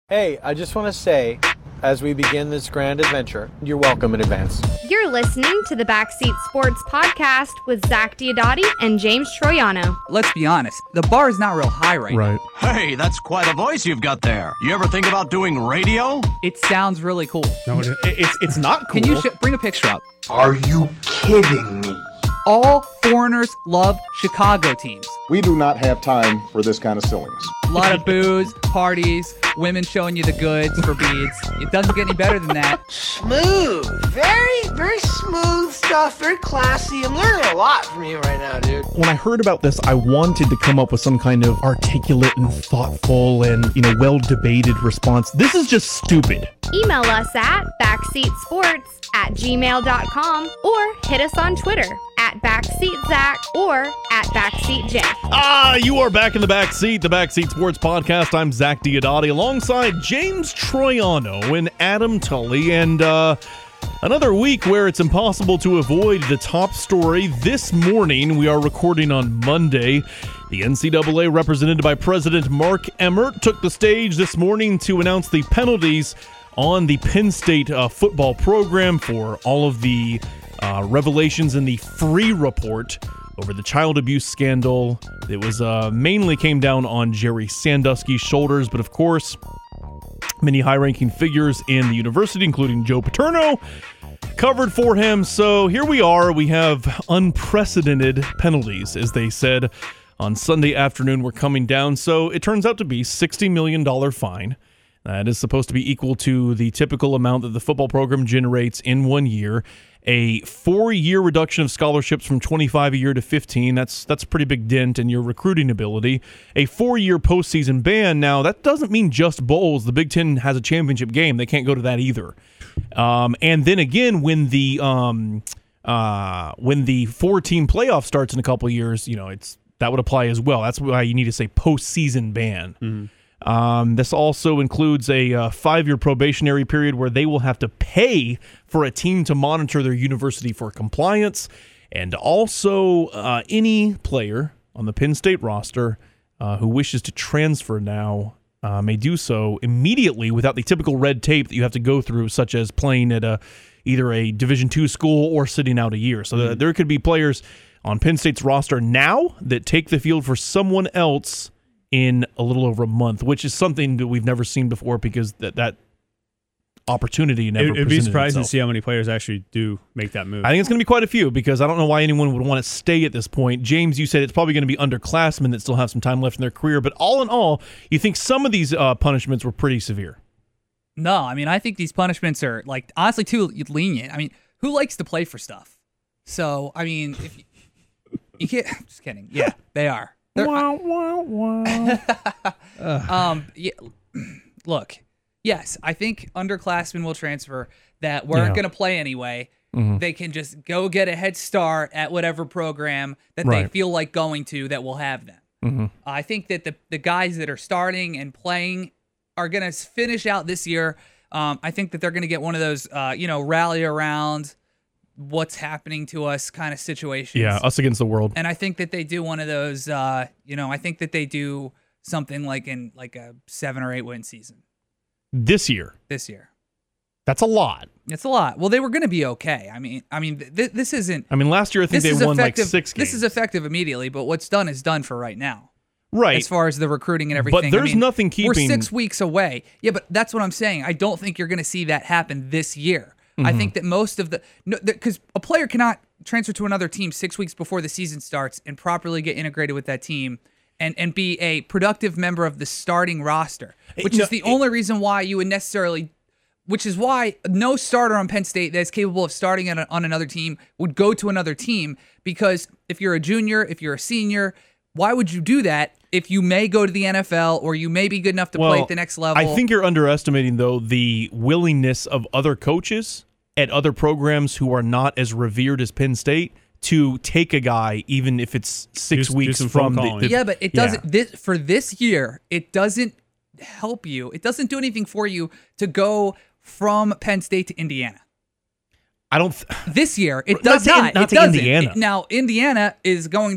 Hey, I just want to say, as we begin this grand adventure, you're welcome in advance. You're listening to the Backseat Sports Podcast with Zach Diodati and James Troiano. Let's be honest, the bar is not real high right now. Hey, that's quite a voice you've got there. You ever think about doing radio? It sounds really cool. No, it's not cool. Can you bring a picture up? Are you kidding me? All foreigners love Chicago teams. We do not have time for this kind of silliness. A lot of booze, parties, women showing you the goods for beads. It doesn't get any better than that. Smooth. Very smooth stuff. Very classy. I'm learning a lot from you right now, dude. When I heard about this, I wanted to come up with some kind of articulate and thoughtful and, well-debated response. This is just stupid. Email us at backseatsports@gmail.com or hit us on Twitter @BackseatZach or @BackseatJay. You are back in the Backseat, the Backseat Sports Podcast. I'm Zach Diodati alongside James Troiano and Adam Tully, and another week where it's impossible to avoid the top story. This morning, we are recording on Monday. The NCAA, represented by President Mark Emmert, took the stage this morning to announce the penalties on the Penn State football program for all of the revelations in the Free Report over the child abuse scandal. It was mainly came down on Jerry Sandusky's shoulders, but of course, many high-ranking figures in the university, including Joe Paterno, covered for him. So here we are. We have unprecedented penalties, as they said on Sunday afternoon. We're coming down. So it turns out to be $60 million fine. That is supposed to be equal to the typical amount that the football program generates in 1 year. A 4-year reduction of scholarships from 25 a year to 15. That's a pretty big dent in your recruiting ability. A 4-year postseason ban. Now, that doesn't mean just bowls. The Big Ten has a championship game. They can't go to that either. And then again, when the 4-team playoff starts in a couple of years, that would apply as well. That's why you need to say postseason ban. Mm-hmm. This also includes a 5-year probationary period where they will have to pay for a team to monitor their university for compliance. And also any player on the Penn State roster who wishes to transfer now may do so immediately without the typical red tape that you have to go through, such as playing at either a Division II school or sitting out a year. So there could be players on Penn State's roster now that take the field for someone else in a little over a month, which is something that we've never seen before because that opportunity never presented itself. It'd be surprising to see how many players actually do make that move. I think it's going to be quite a few because I don't know why anyone would want to stay at this point. James, you said it's probably going to be underclassmen that still have some time left in their career, but all in all, you think some of these punishments were pretty severe? No, I think these punishments are, honestly, too lenient. Who likes to play for stuff? So, if you can't... I'm just kidding. Yeah, they are. Look, yes, I think underclassmen will transfer that weren't going to play anyway. Mm-hmm. They can just go get a head start at whatever program that they feel like going to that will have them. Mm-hmm. I think that the guys that are starting and playing are going to finish out this year. I think that they're going to get one of those, rally around what's happening to us kind of situations. Yeah, us against the world. And I think that they do one of those, I think that they do something like in a 7 or 8 win season. This year. That's a lot. It's a lot. Well, they were going to be okay. This isn't. Last year I think they won like 6 games. This is effective immediately, but what's done is done for right now. Right. As far as the recruiting and everything. But there's nothing keeping. We're 6 weeks away. Yeah, but that's what I'm saying. I don't think you're going to see that happen this year. Mm-hmm. I think that most of because a player cannot transfer to another team 6 weeks before the season starts and properly get integrated with that team and be a productive member of the starting roster, which is the only reason why you would necessarily, which is why no starter on Penn State that's capable of starting on another team would go to another team, because if you're a junior, if you're a senior, why would you do that if you may go to the NFL or you may be good enough to play at the next level? I think you're underestimating, though, the willingness of other coaches at other programs who are not as revered as Penn State to take a guy, even if it's 6 weeks from the... Yeah, but it doesn't... For this year, it doesn't help you. It doesn't do anything for you to go from Penn State to Indiana. I don't... This year, it does not. Not to Indiana. Now, Indiana is going to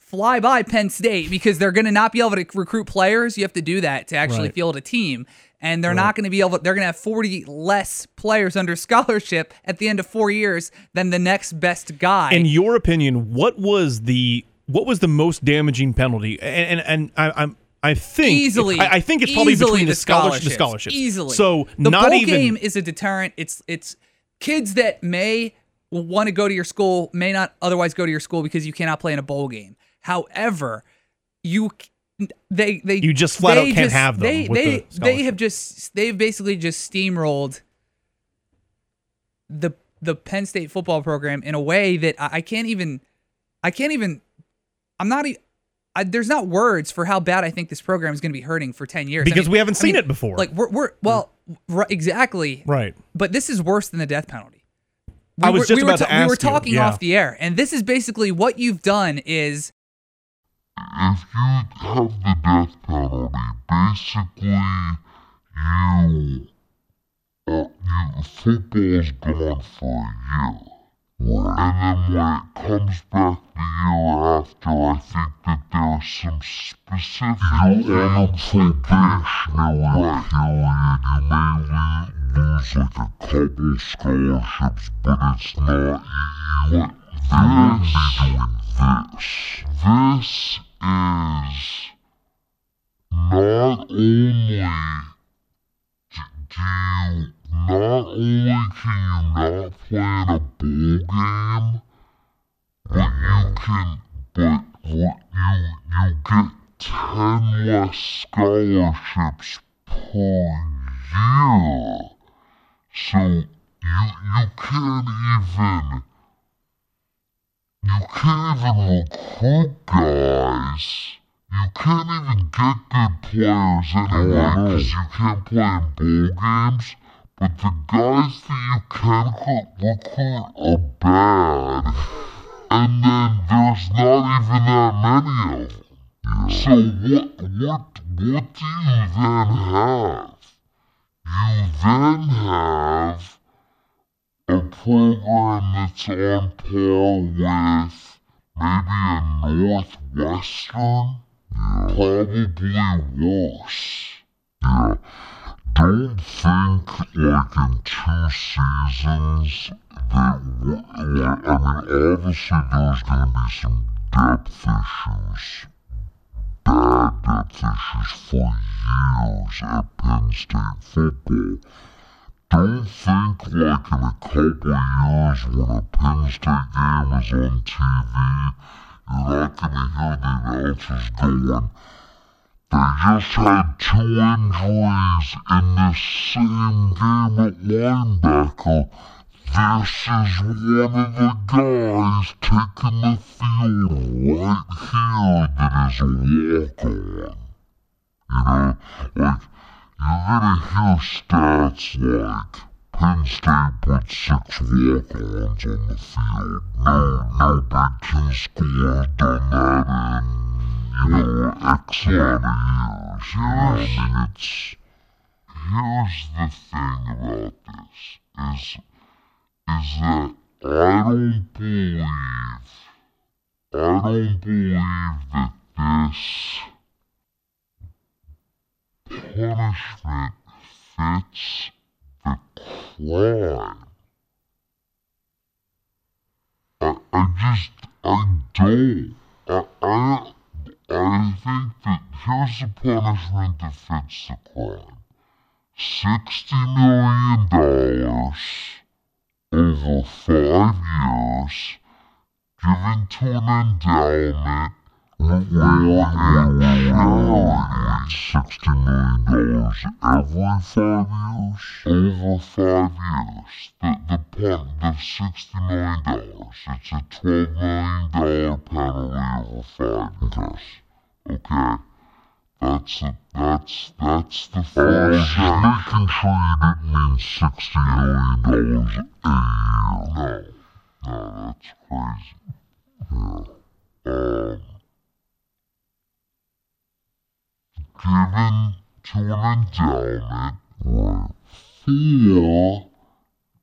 fly by Penn State because they're going to not be able to recruit players. You have to do that to actually field a team. And they're not going to be able. They're going to have 40 less players under scholarship at the end of 4 years than the next best guy. In your opinion, what was the most damaging penalty? And I think easily, I think it's probably between the scholarships. Easily, So the not bowl even game is a deterrent. It's kids that may want to go to your school may not otherwise go to your school because you cannot play in a bowl game. However, you just flat out can't have them. They've basically just steamrolled the Penn State football program in a way that there's not words for how bad I think this program is going to be hurting for 10 years. Because we haven't seen it before. Like exactly. Right. But this is worse than the death penalty. I was just about to ask you. We were talking off the air, and this is basically what you've done is. If you have the death penalty, basically football's gone for a year. And then when it comes back the year after, I think that there's some specific you're on a probationary period. You may lose like a couple scholarships, but it's not you won't be doing this. This is not only can you not play in a bowl game, but you get 10 less scholarships per year. So you can't even recruit guys. You can't even get good players anyway because you can't play in bowl games. But the guys that you can recruit are bad. And then there's not even that many of them. So what do you then have? You then have a program that's on par with maybe a Northwestern, probably worse. Don't think like in 2 seasons that, obviously there's going to be some depth issues, bad depth issues for years at Penn State football. Don't think like in a couple years when a Penn State game is on TV, you're not going to hear the announcers going, they just had 2 injuries in the same game at linebacker. This is one of the guys taking the field right here that is a walk-on. Like, you're gonna hear stats like Penn State put 6 walk-ons on the field. No Big Ten school has done that in, X amount of years. Here's the thing about this, is that I don't believe that this punishment fits the crime. I think that here's the punishment that fits the crime. $60 million over 5 years, given to an endowment or $60 million every 5 years? Over 5 years. The $60 million. It's a $12 million penalty over 5 years. Okay. That's the first thing. Making sure you didn't mean $60 million a year. No, that's crazy. Given to an endowment for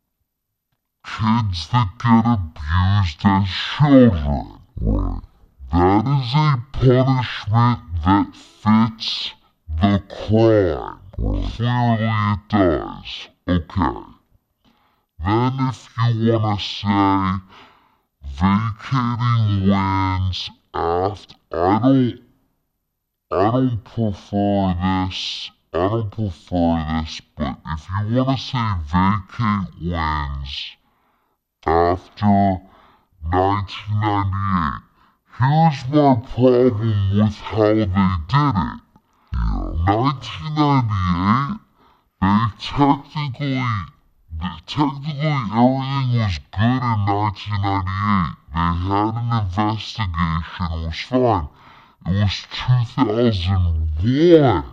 kids that get abused as children. That is a punishment that fits the crime. Clearly it does. Okay. Then if you want to say vacating wins after, I don't prefer this. But if you want to say vacate wins after 1998, here's my problem with how they did it. 1998, technically everything was good in 1998. They had an investigation, it was fine. It was 2001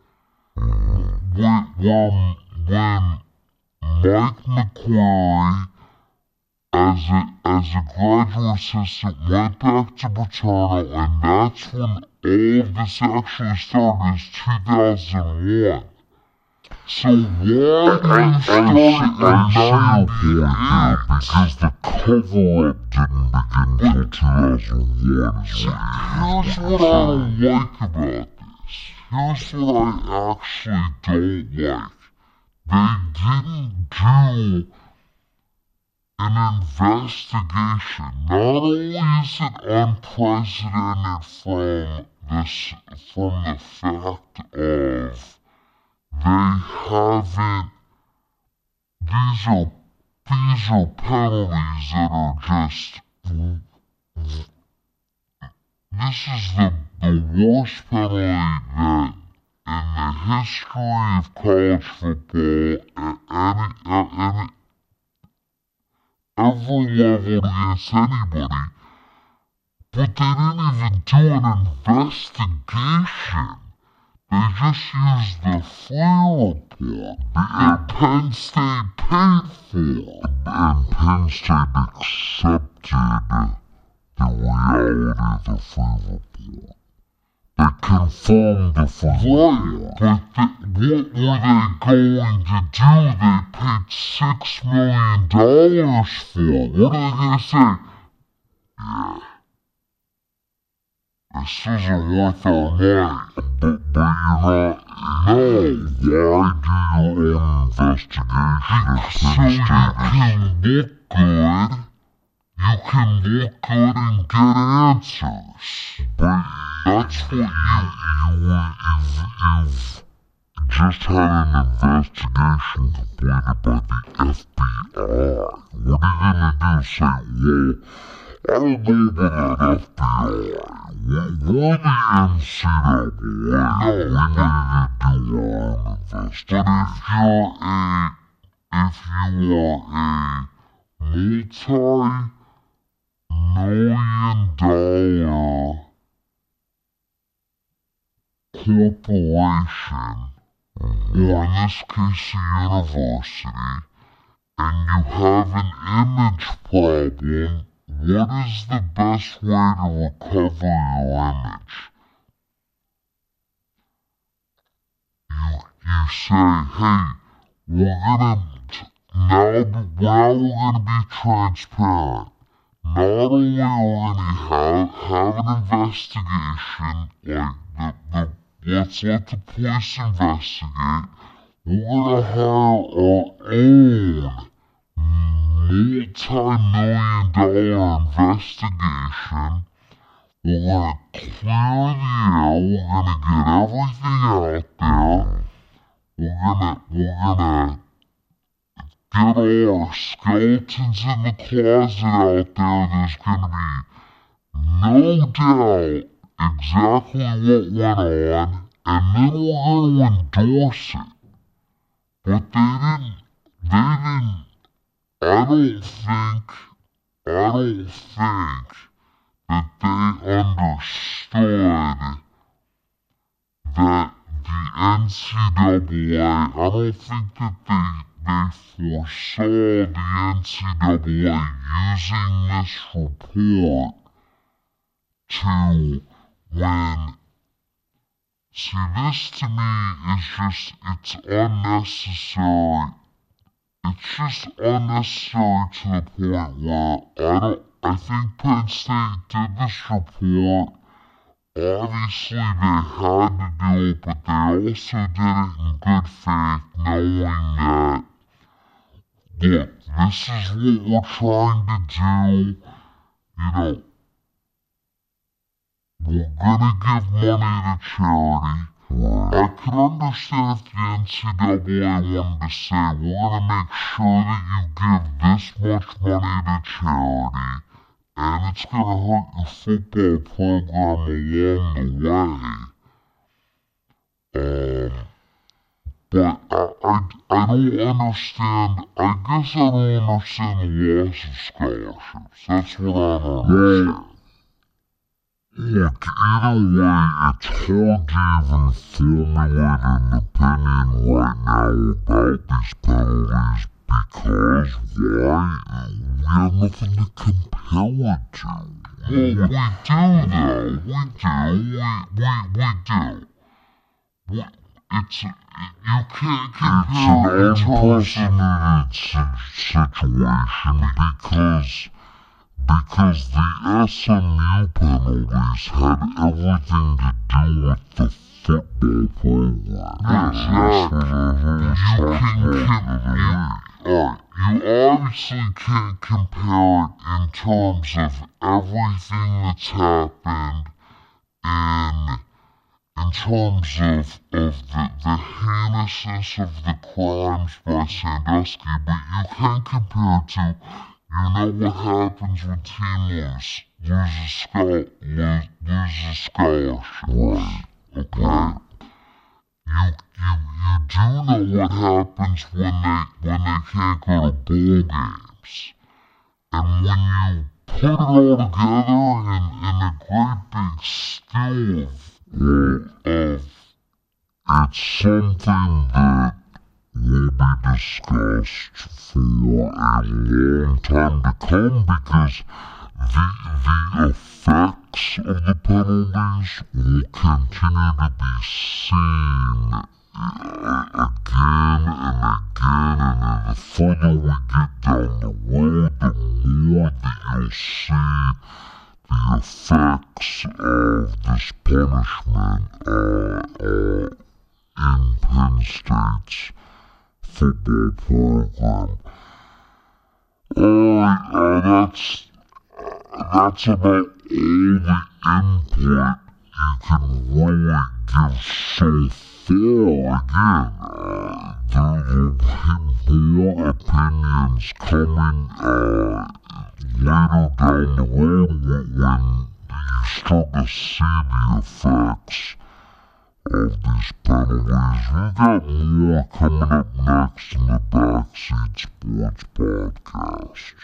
when Mike McQuarrie, as a graduate assistant, went back to Paterno, and that's when all of this actually started, is 2001. So why do you start in 98? Because the cover-up didn't begin until 2001. Here's what I don't like about this. Here's what I actually don't like. They didn't do an investigation. Not only is it unprecedented from the fact of they haven't, these are penalties that are just, this is the worst penalty that in the history of college football at every level against anybody, but they didn't even do an investigation. They just used the FLIR report that Penn State paid for. And Penn State accepted the reality of the FLIR report. They confirmed the FLIR report. But what were they going to do? They paid $6 million for it. What are they going to say? Yeah. This isn't worth our money. But you know, why do your own investigation? So you can look good. You can look good and get answers. But that's what you've just had an investigation completed by the FBI. What are you gonna do? Say, well, I don't know about that FBI. We're the NCAA. No, we needed to do our own investigation. But if you are a multi-million-dollar, corporation, or in this case a university, and you have an image problem, what is the best way to recover your image? You say, hey, we're gonna be transparent. Not only are we gonna have an investigation, like let's let the police investigate, we're gonna hire our own multi-million-dollar investigation. We're gonna clear the air, we're gonna get everything out there, we're gonna get all our skeletons in the closet out there. There's gonna be no doubt exactly what went on, and then we're gonna endorse it. But they didn't, I don't think that they understood that the NCAA, I don't think that they foresaw the NCAA using this report to when, see, this to me is just, it's unnecessary. It's just unnecessary to the point where I think Penn State did this report. Obviously, they had to do it, but they also did it in good faith, knowing that, look, this is what we're trying to do. You know, we're gonna give money to charity. I could understand if the NCAA wanted to say, we're gonna make sure that you give this much money to charity, and it's gonna hurt your football program along the way. But I don't understand, I guess I don't understand the loss of scholarships. That's what I don't understand. Look, either way, it's hard to even formulate an opinion right now about these penalties because why? We have nothing to compare it to. Well, we do though. We do. It's, you can't compare it to an unprecedented situation because the SMU penalties had everything to do with the football program. You obviously can't compare it in terms of everything that's happened in terms of the heinousness of the crimes by Sandusky, but you can compare it to, you know what happens when team loses a scholarship. Right. Okay? You do know what happens when they can't go to bowl games. And when you put it all together in a great big stew of it's something that will be discussed for a long time to come because the effects of the penalties will continue to be seen again and again, and the further we get down the road, the more that you'll see the effects of this punishment in Penn State's football program. That's about all the input you can really give so far. Again, there will be more opinions coming later down the road when you start to see the effects of these penalties. We got more coming up next in the Backseat Sports Podcast.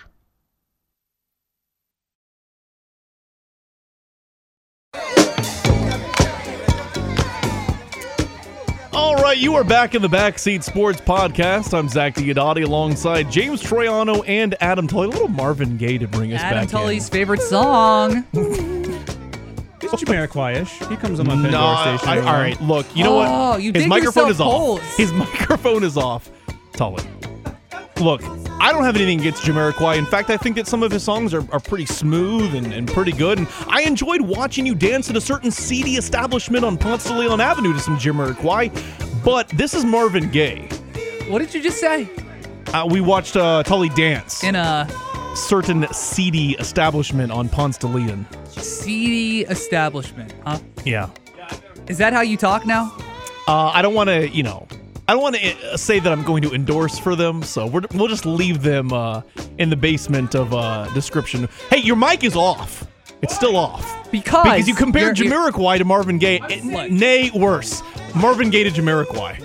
All right, you are back in the Backseat Sports Podcast. I'm Zach Diodati alongside James Troiano and Adam Tully. A little Marvin Gaye to bring us back in. Adam Tully's favorite song. It's Jamiroquai-ish. He comes on my Pandora station. All right, look, you know what? You His dig microphone yourself is off. holes. His microphone is off. Tully. Look, I don't have anything against Jamiroquai. In fact, I think that some of his songs are pretty smooth and pretty good. And I enjoyed watching you dance at a certain seedy establishment on Ponce de Leon Avenue to some Jamiroquai. But this is Marvin Gaye. What did you just say? We watched Tully dance In a certain seedy establishment on Ponce de Leon. seedy establishment, huh? Yeah. Is that how you talk now? I don't want to, say that I'm going to endorse for them, so we'll just leave them in the basement of description. Hey, your mic is off. It's still off. Because you compared Jamiroquai to Marvin Gaye. Nay, worse. Marvin Gaye to Jamiroquai.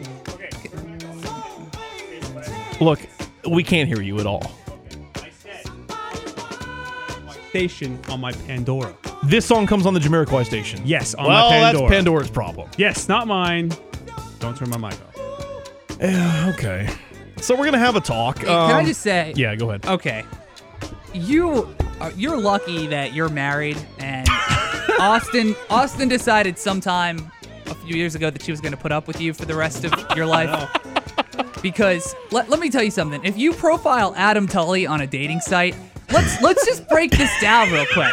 Look, we can't hear you at all. Station on my Pandora. This song comes on the Jamiroquai station. Yes, on well, my Pandora. That's Pandora's problem. Yes, not mine. Don't turn my mic off. Okay. So we're going to have a talk. Hey, can I just say? Yeah, go ahead. Okay. You're lucky that you're married, and Austin decided sometime a few years ago that she was going to put up with you for the rest of your life. Because let me tell you something. If you profile Adam Tully on a dating site, let's just break this down real quick.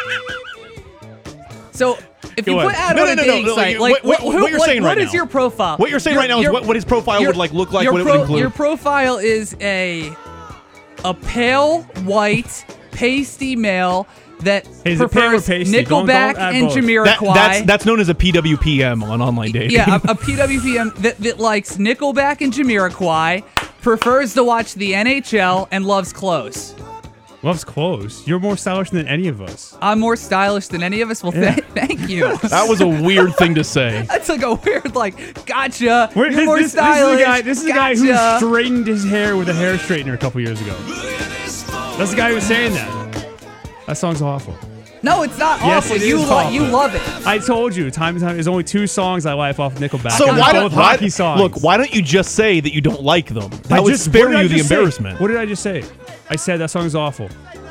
So if you Go put ahead. Adam on a dating site, like what you're saying right what is now? your profile? What you're saying right now is what his profile would look like. What it would include. Your profile is a pale white pasty male that Is it pale or prefers pasty? Nickelback Don't add and both. Jamiroquai. That's known as a PWPM on online dating. Yeah, a PWPM that likes Nickelback and Jamiroquai, prefers to watch the NHL, and loves clothes. Loves clothes. You're more stylish than any of us. I'm more stylish than any of us. Well, thank you. That was a weird thing to say. That's like a weird, gotcha. You're more stylish. This is the guy who straightened his hair with a hair straightener a couple years ago. That's the guy who was saying that. That song's awful. No, it's not Yes, awful. it You is awful. you love it. I told you, time to time. There's only 2 songs I laugh off Nickelback. So and why they're don't both hockey songs? Look? Why don't you just say that you don't like them? That would what spare did I you the just say? embarrassment. What did I just say? I said that song's awful.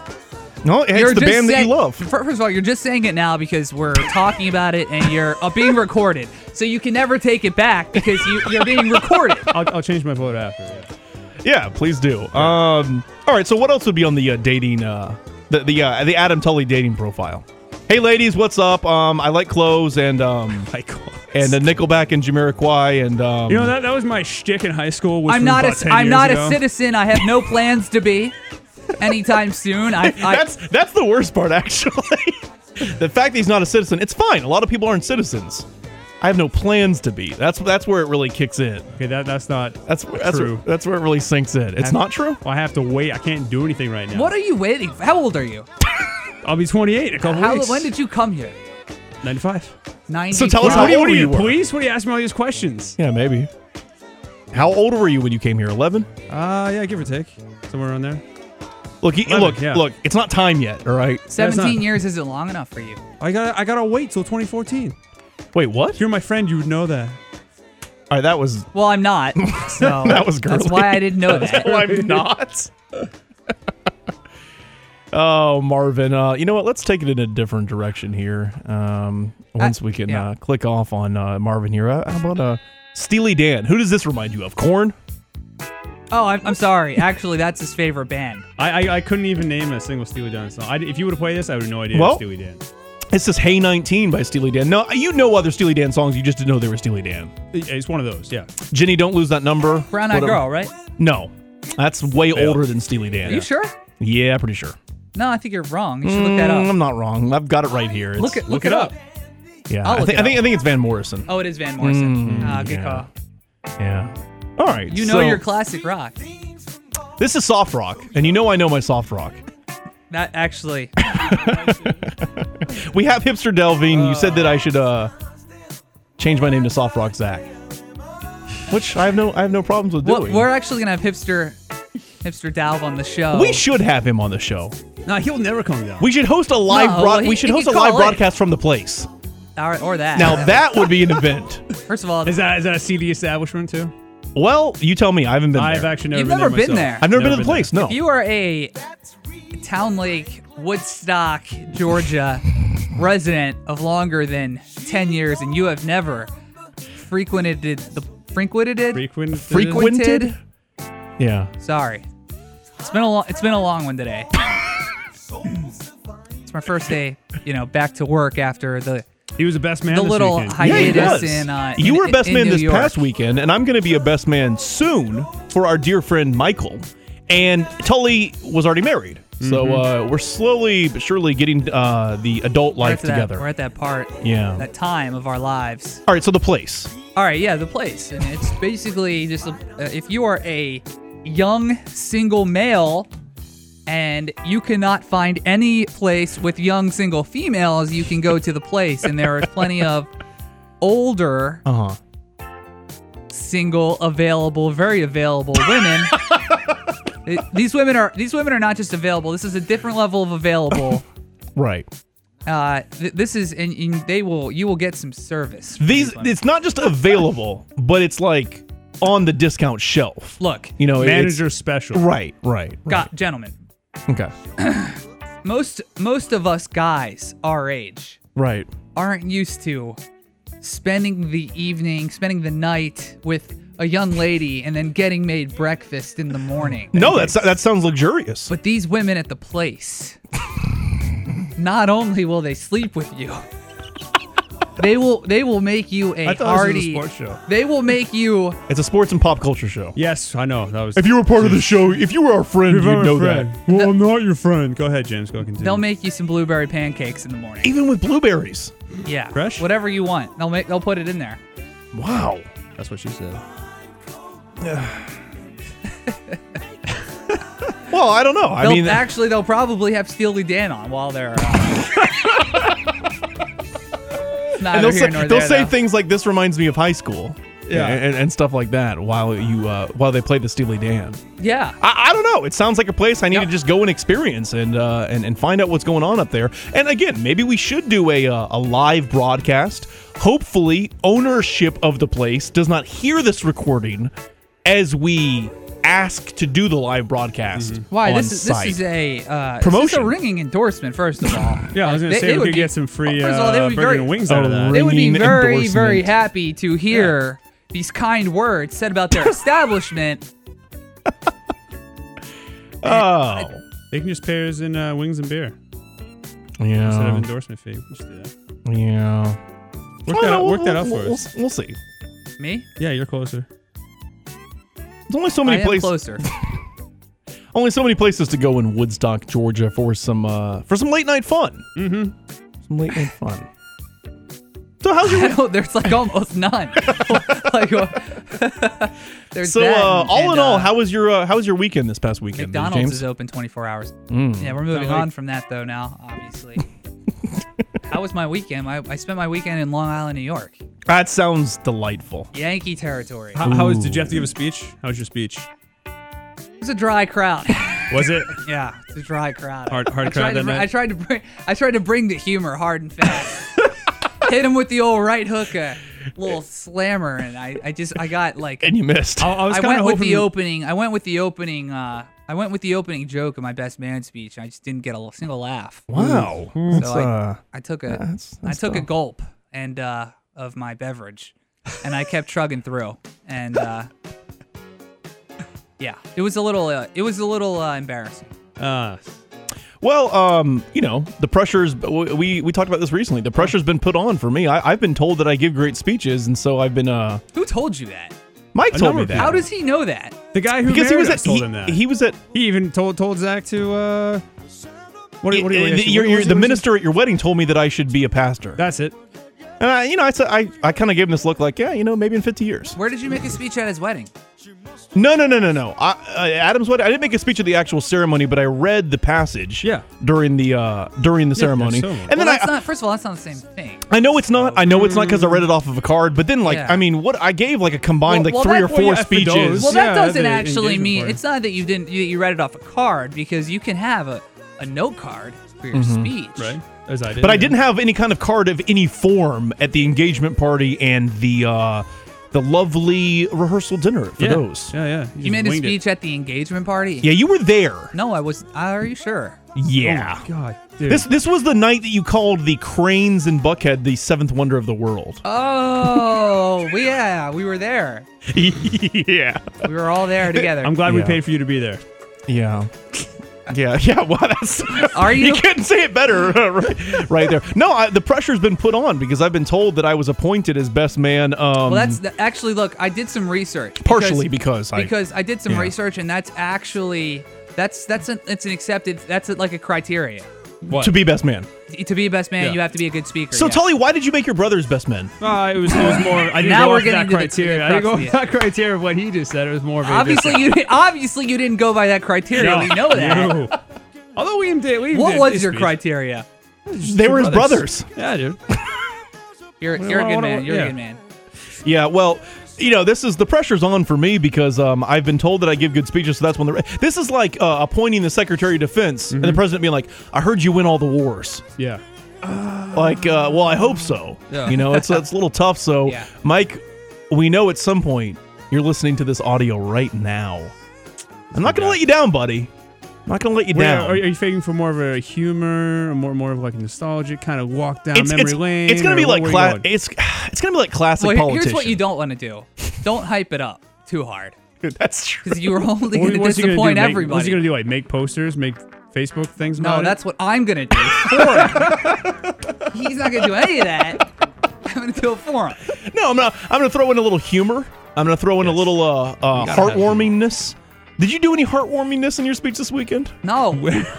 No, it's You're the just band that saying- you love. First of all, you're just saying it now because we're talking about it and you're being recorded. So you can never take it back because you're being recorded. I'll change my vote after. Yeah, please do. All right. So what else would be on the dating the Adam Tully dating profile? Hey ladies, what's up? I like clothes and and the Nickelback and Jamiroquai and You know that was my shtick in high school. Which I'm was not about 10 I'm years not ago. a citizen. I have no plans to be anytime soon. That's the worst part, actually. The fact that he's not a citizen, it's fine. A lot of people aren't citizens. I have no plans to be. That's where it really kicks in. Okay, that's not true. That's where it really sinks in. It's not true. Well, I have to wait. I can't do anything right now. What are you waiting for? How old are you? I'll be 28 in a couple weeks. When did you come here? 95. 90. So tell us how What old are you, were. police? What are you asking me all these questions? Yeah, maybe. How old were you when you came here? 11? Yeah, give or take, somewhere around there. Look, 11, yeah. look. It's not time yet. All right. 17 years isn't long enough for you. I gotta wait till 2014. Wait, what? If you're my friend, you would know that. All right, that was. Well, I'm not. So that was girly. That's why I didn't know that. No, I'm not. Oh, Marvin. You know what? Let's take it in a different direction here. Once we can click off on Marvin here. How about Steely Dan? Who does this remind you of? Korn? Oh, I'm sorry. Actually, that's his favorite band. I couldn't even name a single Steely Dan song. If you would have played this, I would have no idea it Well, was Steely Dan. It's this Hey 19 by Steely Dan. No, you know other Steely Dan songs. You just didn't know they were Steely Dan. It's one of those, yeah. Jenny, don't lose that number. Brown Eyed Girl, right? No. That's way older than Steely Dan. Are you sure? Yeah, pretty sure. No, I think you're wrong. You should look that up. I'm not wrong. I've got it right here. Look it up. Yeah, I'll I look think it I think it's Van Morrison. Oh, it is Van Morrison. Good yeah. call. Yeah. All right. You know your classic rock. This is soft rock, and you know I know my soft rock. That actually. We have Hipster Delving. You said that I should change my name to Soft Rock Zach, which I have no problems with doing. We're actually gonna have Hipster Dalv on the show. We should have him on the show. No, he'll never come down. We should host a live he can host a call live in. broadcast from the place. Or that. Now that would be an event. First of all, Is that a CD establishment too? Well, you tell me. I haven't been I've there. actually You've never never been been there. there. I've never been to the been place. No. if you are a Town Lake, Woodstock, Georgia resident of longer than 10 years and you have never frequented. Yeah. Sorry. It's been a long one today. It's my first day, back to work after He was the best man the this little weekend. hiatus You were a best man New this York. past weekend, and I'm going to be a best man soon for our dear friend Michael. And Tully was already married. So we're slowly but surely getting the adult life together. We're at that part, that time of our lives. All right, so the place. All right, yeah, the place. And it's basically just if you are a young single male and you cannot find any place with young single females, you can go to the place. And there are plenty of older, single, very available women. These women are not just available. This is a different level of available. Right. This is, and you will get some service. It's not just available, but it's like on the discount shelf. Look, manager special. Right. Gentlemen. Okay. Most of us guys our age, aren't used to spending the evening, spending the night with a young lady and then getting made breakfast in the morning. No, that sounds luxurious. But these women at the place, not only will they sleep with you, they will make you a I thought hearty. this was a sports show. They will make you. It's a sports and pop culture show. Yes, I know. That was. If you were part of the show, if you were our friend, If you'd I'm a know friend. that. Well, I'm not your friend. Go ahead, James. Go continue. They'll make you some blueberry pancakes in the morning. Even with blueberries. Yeah, Fresh? whatever you want. They'll put it in there. Wow. That's what she said. Well, I don't know. They'll probably have Steely Dan on while they're. And they'll say things like, "This reminds me of high school," Yeah. and stuff like that while they play the Steely Dan. Yeah. I don't know. It sounds like a place I need to just go and experience and find out what's going on up there. And again, maybe we should do a live broadcast. Hopefully, ownership of the place does not hear this recording as we ask to do the live broadcast. Why on this is site. a Promotion. This is a ringing endorsement. First of all, Yeah, I was going to say we could get some free first of all, they would be burger very- and wings out of that. They would be Ringing very, endorsement. very happy to hear these kind words said about their establishment. Oh, They can just pay us in wings and beer instead of yeah, endorsement fee. We should do that. yeah. Work that out for us. We'll see. Me? Yeah, you're closer. There's only so I many am places. closer. Only so many places to go in Woodstock, Georgia, for some late night fun. Mm-hmm. Some late night fun. So how's your I don't, there's like almost none. Like, there's so that all in and, all, how was your weekend this past weekend, McDonald's James? is open 24 hours. Mm. Yeah, we're moving Not like- on from that though now, obviously. How was my weekend? I spent my weekend in Long Island, New York. That sounds delightful. Yankee territory. Did you have to give a speech? How was your speech? It was a dry crowd. Was it? Yeah, it's a dry crowd. Hard I crowd tried that to, night? I tried to bring the humor hard and fast. Hit him with the old right hook, little slammer, and I got like. And you missed. I was I kind went of with hoping. the opening. I went with the opening joke of my best man speech. I just didn't get a single laugh. Wow. So I took a that's tough. gulp and of my beverage, and I kept chugging through. And yeah, it was a little embarrassing. Well, the pressure's. We talked about this recently. The pressure's been put on for me. I've been told that I give great speeches, and so I've been. Who told you that? Mike told me that. How does he know that? The guy who Because he married was us at told him that. he was at He even told Zach to. What the was he- minister at your wedding told me that I should be a pastor. That's it. And I kind of gave him this look like, maybe in 50 years. Where did you make a speech at his wedding? No. Adam's wedding. I didn't make a speech at the actual ceremony, but I read the passage. Yeah. During the ceremony, so- and then First of all, that's not the same thing. I know it's not. I know it's not because I read it off of a card. But then, Yeah. what I gave like a combined Well, 3 or that- 4 yeah, for speeches. those. Well, Yeah, that doesn't the actually engagement mean party. it's not that you read it off a card, because you can have a note card for your speech. Right. As I did. But I didn't have any kind of card of any form at the engagement party and the lovely rehearsal dinner for those. Yeah. You made a speech at the engagement party? Yeah, you were there. No, I was. Are you sure? Yeah. Oh, God, dude. This was the night that you called the Cranes in Buckhead the 7th wonder of the world. Oh, we were there. Yeah. We were all there together. I'm glad we Yeah. paid for you to be there. Yeah. Yeah. Well, that's. Are you? You couldn't say it better, right there. No, the pressure's been put on because I've been told that I was appointed as best man. Well, actually, look, I did some research. Partially because I did some yeah. research, and that's actually it's an accepted. That's like a criteria. What? to be best man. To be a best man, Yeah. you have to be a good speaker. So, yeah. Tully, why did you make your brothers best men? It was more. I didn't Now go we're off that getting to the criteria. I didn't go crux off of that criteria of what he just said. It was more of a. Obviously, you didn't go by that criteria. We know that. No. Although we did. What was your criteria? They were his brothers. Yeah, dude. You're a good man. You're a good man. Yeah, well, the pressure's on for me because I've been told that I give good speeches, so that's when this is like appointing the Secretary of Defense and the president being like, I heard you win all the wars. Yeah. Like, well, I hope so. Yeah. It's a little tough. So, Yeah. Mike, we know at some point you're listening to this audio right now. I'm not going to let you down, buddy. I'm not going to let you down. Are you fading for more of a humor, or more of like a nostalgic kind of walk down memory lane? It's going to be like it's it's going to be like classic Well, politician. here's what you don't want to do. Don't hype it up. too hard. That's true. Because you were only going to What's he gonna disappoint do? everybody. What's he going to do? Like make posters, make Facebook things about No, it? that's what I'm going to do for him. He's not going to do any of that. I'm going to do it for him. No, I'm not. I'm going to throw in a little humor. I'm going to throw in a little heartwarmingness. Did you do any heartwarmingness in your speech this weekend? No.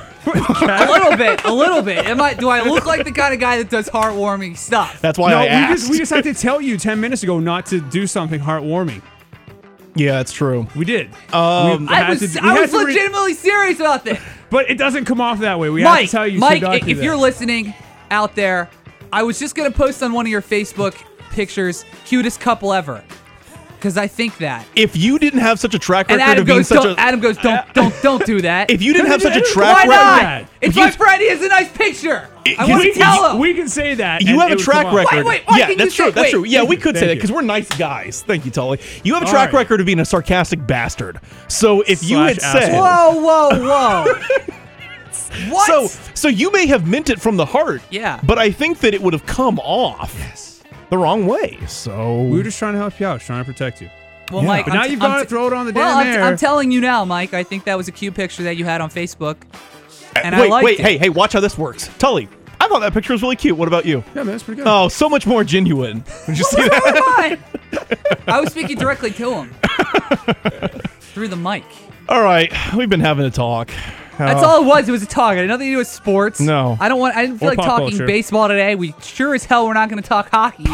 A little bit. Do I look like the kind of guy that does heartwarming stuff? That's why I asked. We just had to tell you 10 minutes ago not to do something heartwarming. Yeah, that's true. We did. I was legitimately serious about this. But it doesn't come off that way. We have to tell you. Mike, not to if do you're that. listening out there, I was just going to post on one of your Facebook pictures, cutest couple ever. Because I think that. If you didn't have such a track And record Adam of being goes, such don't, a Adam goes, don't do that. if you didn't have such a Why track record, not? It's my friend. He has a nice picture. I want to tell him. We can say that. you and have it a would track come off. record. Wait, why yeah, can that's you true. say- That's true. wait. Yeah, we could say Thank that you. because we're nice guys. Thank you, Tully. You have a All track right. record of being a sarcastic bastard. So if you had Slash said, Whoa. What? so you may have meant it from the heart. Yeah. But I think that it would have come off the wrong way. So We were just trying to help you out, trying to protect you. Well, Mike, But now you've got to throw it on the well, damn air. I'm telling you now, Mike. I think that was a cute picture that you had on Facebook, and I wait, liked it. hey, watch how this works. Tully, I thought that picture was really cute. What about you? Yeah, man, that's pretty good. Oh, so much more genuine. Did you see that? I was speaking directly to him through the mic. All right, we've been having a talk. That's all it was. It was a talk. It had nothing to do with sports. No. I didn't feel Or like pop talking culture. baseball today. We sure as hell we're not going to talk hockey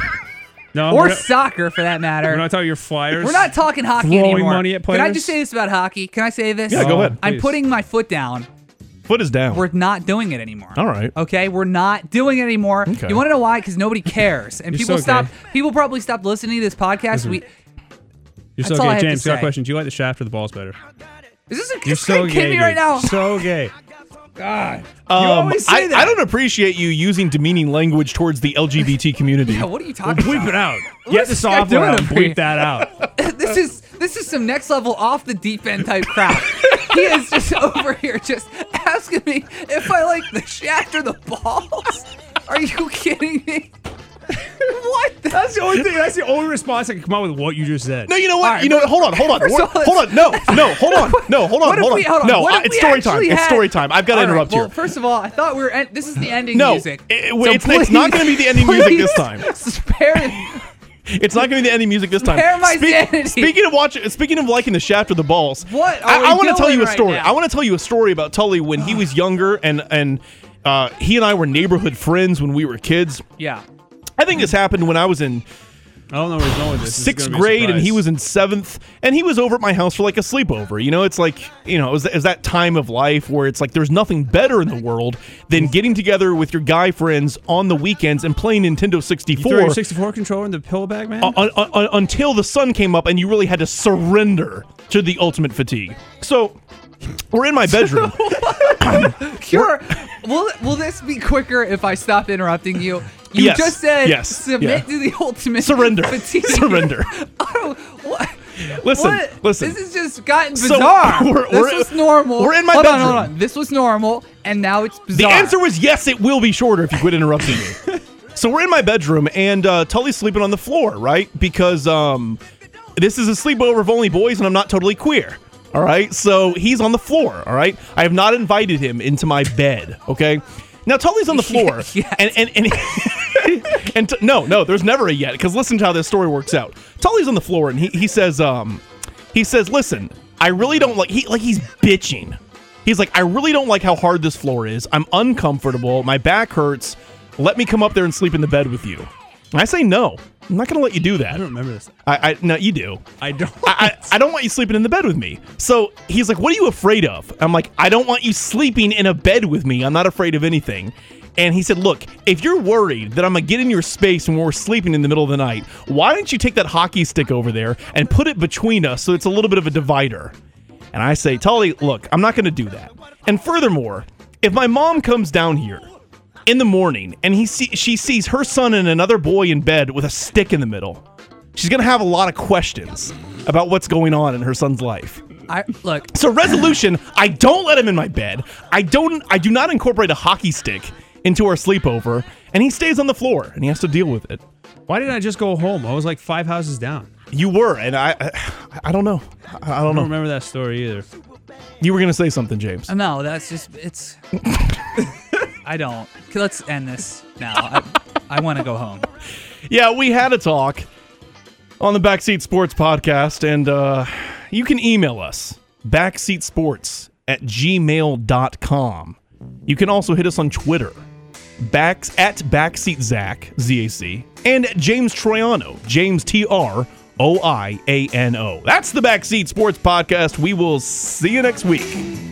No, or we're not, soccer for that matter. we're not talking your Flyers. We're not talking hockey Throwing anymore. money at Can I players? just say this about hockey? Can I say this? Yeah, go ahead. I'm Please. putting my foot down. Foot is down. We're not doing it anymore. All right. Okay, we're not doing it anymore. Okay. You want to know why? Because nobody cares, and You're people so gay. People probably stopped listening to this podcast. Listen. That's You're so all I gay. have to James, got a say. question. Do you like the shaft or the balls better? Is this a You're so kidding gay. me right dude. now? So gay. God. You always say that. I don't appreciate you using demeaning language towards the LGBT community. Yeah, what are you talking Bleep about? it out. What's Get the this guy software doing out and over here? bleep that out. This is some next level off the deep end type crap. He is just over here just asking me if I like the shaft or the balls. Are you kidding me? What? That's the only thing. That's the only response I can come out with what you just said. No, you know what? All right, you know what? Hold on. first of all, Hold on. No, hold on. No, hold on. What if Hold we- on. hold on. No, What if it's we story time. actually It's had- story time. I've got to All right, interrupt well, here. first of all, I thought this is the ending No, music. it's not going to be the ending music this time. Spare It's not going to be the ending music this time. Spare my sanity. Speaking of liking the shaft or the balls, What are I we want to tell doing you a right story. now? I want to tell you a story about Tully when he was younger, and he and I were neighborhood friends when we were kids. Yeah. I think this happened when I was in I don't know where he's going with this. This is sixth gonna be a grade and he surprise. was in seventh, and he was over at my house for like a sleepover. You know, it's like, you know, it was that time of life where it's like there's nothing better in the world than getting together with your guy friends on the weekends and playing Nintendo You 64 throw your 64 controller in the pillow bag, man. until the sun came up and you really had to surrender to the ultimate fatigue. So we're in my bedroom. Will this be quicker if I stop interrupting you? You Yes. just said Yes. submit Yeah. to the ultimate Surrender. fatigue. Surrender. Oh, what? Listen, What? listen. This has just gotten So, bizarre. we're- This was normal. we're in my hold bedroom. On, hold on. This was normal, and now it's The bizarre. answer was yes, it will be shorter if you quit interrupting me. So we're in my bedroom, and Tully's sleeping on the floor, right? Because this is a sleepover of only boys, and I'm not totally queer. All right? So he's on the floor, all right? I have not invited him into my bed, okay? Now, Tully's on the floor, Yes. and no, there's never a yet, because listen to how this story works out. Tully's on the floor, and he says, listen, I really don't like, he's bitching. He's like, I really don't like how hard this floor is. I'm uncomfortable. My back hurts. Let me come up there and sleep in the bed with you. And I say, no, I'm not going to let you do that. I don't remember this. No, you do. I don't. I don't want you sleeping in the bed with me. So he's like, what are you afraid of? I'm like, I don't want you sleeping in a bed with me. I'm not afraid of anything. And he said, look, if you're worried that I'm going to get in your space when we're sleeping in the middle of the night, why don't you take that hockey stick over there and put it between us so it's a little bit of a divider? And I say, Tully, look, I'm not going to do that. And furthermore, if my mom comes down here in the morning and she sees her son and another boy in bed with a stick in the middle, she's going to have a lot of questions about what's going on in her son's life. Look. So resolution, I don't let him in my bed. I do not incorporate a hockey stick into our sleepover, and he stays on the floor and he has to deal with it. Why didn't I just go home? I was like 5 houses down. You were, and I don't know. I don't know. remember that story either. You were going to say something, James. No, that's just, it's... I don't. Let's end this now. I want to go home. Yeah, we had a talk on the Backseat Sports podcast, and you can email us, backseatsports@gmail.com. You can also hit us on Twitter, at BackseatZach, Z-A-C, and at James Troiano, James Troiano. That's the Backseat Sports podcast. We will see you next week.